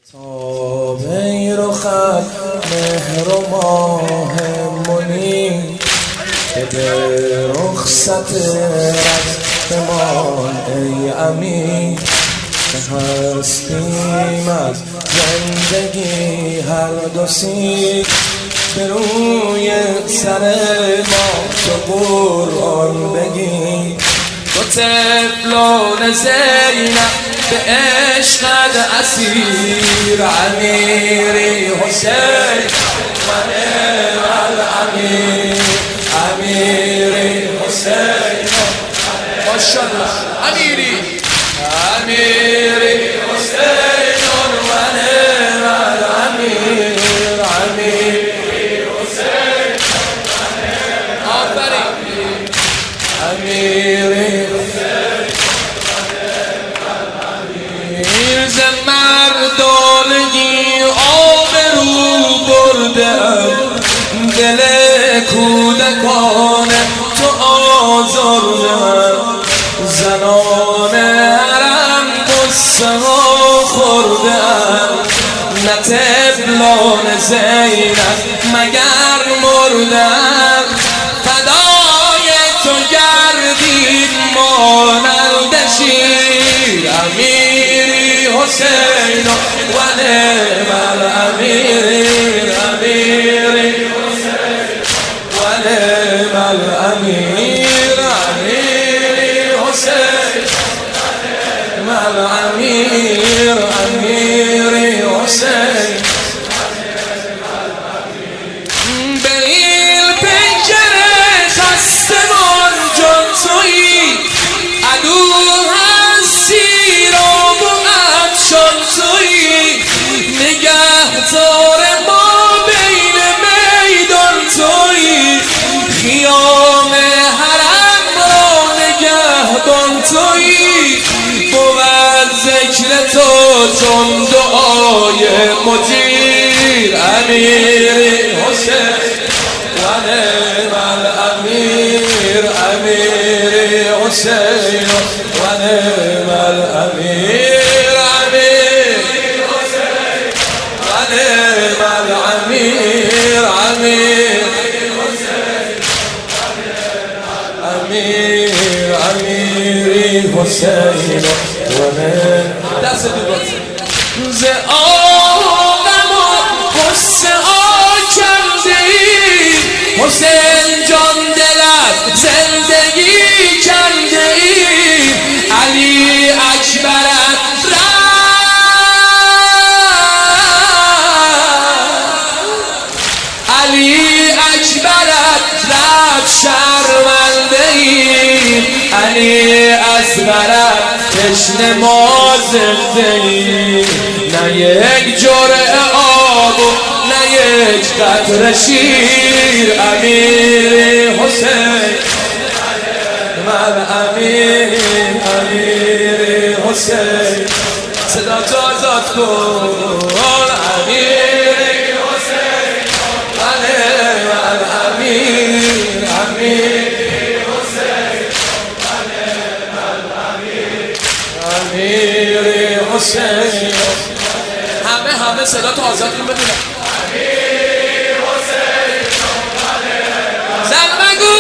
تابی رخت مهر و ماه منی که به رخصت رفتمان ای امین که هستیم از زندگی هر دو سیر به روی سر ما تو قرآن بگی تو طفلان زینب به عشقت اسیر امیری حسین و نعم الامیر امیری حسین ماشاءالله امیری حسین و نعم الامیر امیری حسین آفرین امیری مردانگی آبرو بردم دل کودکان تو آزردم زنان حرم قصه ها خوردم نه طفلان زینب مگر مردم فدای تو گردید مانند شیر امیری حسین و نعم الامیر امیری حسین و نعم الامیر امیری حسین و نعم الامیر امیری حسین به این پنجره خستمان جان تویی عدو هستی را بغد شان تویی نگهدار ما بین میدان تویی خیام حرم را نگهبان تویی بود ذکر تو چون دعای مجیر امیری حسین و نعم الامیر امیری حسین و نعم الامیر امیری حسین و نعم الامیر امیری حسین امیر امیری حسین و نعم دست ز آدم و قصه ها کنده ای حسین جان دلت زندگی کنده ای علی اکبرت رفت شرمنده ای علی اصغرت تشنه ما زنده ای نه یک جرعه آب و نه یک قطره شیر امیری حسین من امیری حسین صدا تو آزاد کن امیری حسین من امیر حسین امیری حسین همه صدا تو آزاد کن بدونم امیری حسین زن مگو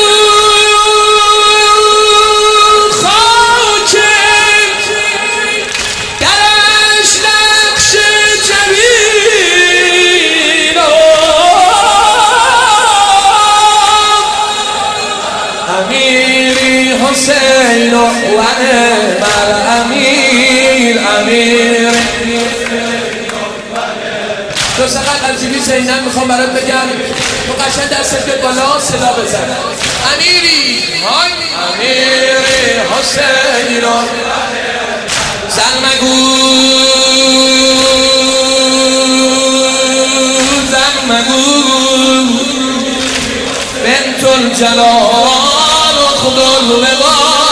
حسین و نعم الامیر امیر تو سقط الجیبی زینب میخوام برات بگم تو قشنگ دستت به بالا صدا بزن امیری امیری حسین و زن مگو بنت الجلال خود الوقار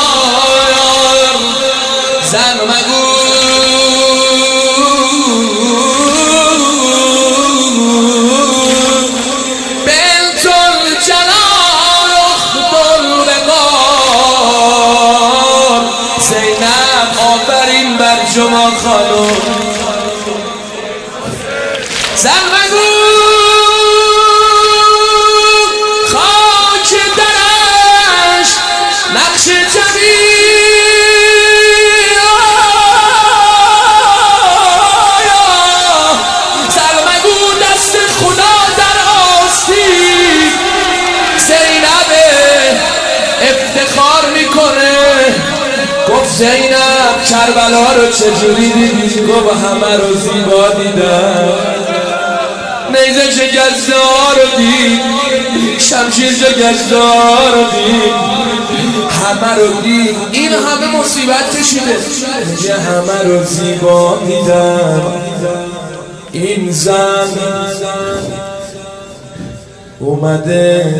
زن مگو بنت الجلال خود الوقار زینب آفرین بر شما خانم سلمگو خاک درش نقش جمیل سلمگو دست خدا در آستین زینب افتخار میکنه گفت زینب کربلا رو چجوری دیدی؟ گفت همه رو زیبا دیدم نیزه شکسته‌ها رو دید شمشیر شکسته‌ها رو دید همه رو دید این همه مصیبت کشیده میگه همه رو زیبا دیدم این زن اومده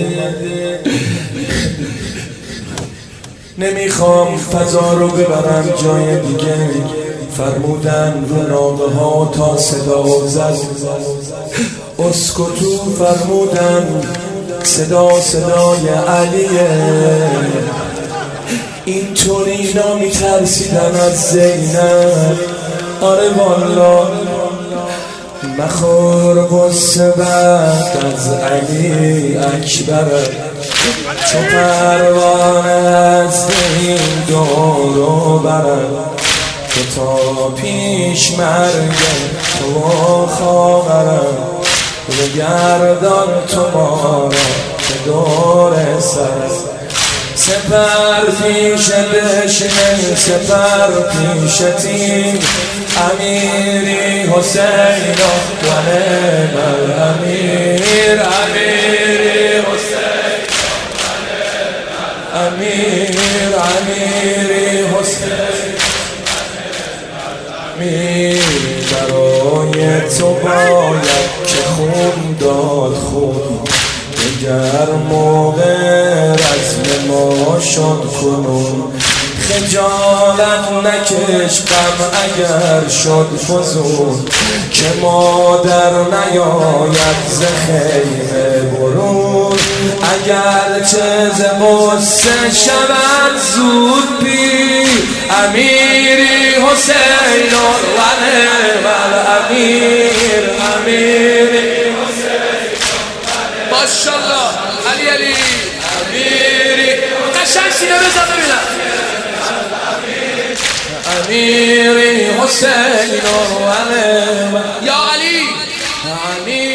نمیخوام فضا رو ببرم جای دیگه فرمودن رو ناقه ها تا صدا زد اسکتو فرمودن صدای علیه اینطوری اینا میترسیدن از زینب آره والا مخور قصه بعد از علی اکبر چو پروانه از این دورو برد که تا پیش مرگ تو خواهرم بگردان تو ما را که دور سر سپر پیش دشمن سپر پیش تیم امیری حسین و نعم الامیر امیری حسین امیری حسین برای تو باید که خون داد خون دگر موقع رزم ما شد کنون خجالت نکش غم اگر شد فزون که مادر نیاید ز خیمه برون اگر چه ز غصه شود زود پیر امیری حسین و نعم الامیر امیری حسین ماشاءالله علی امیری قشنگ سینه بزن ببینم امیری حسین و نعم یا علی امیر